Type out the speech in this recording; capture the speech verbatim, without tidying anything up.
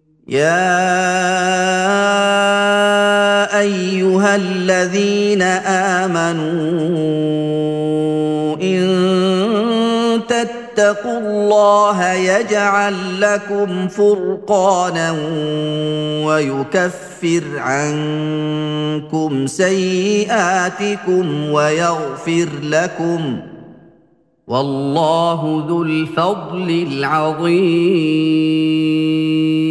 يا ايها الذين امنوا ان تتقوا الله يجعل لكم فرقانا ويكفر عنكم سيئاتكم ويغفر لكم والله ذو الفضل العظيم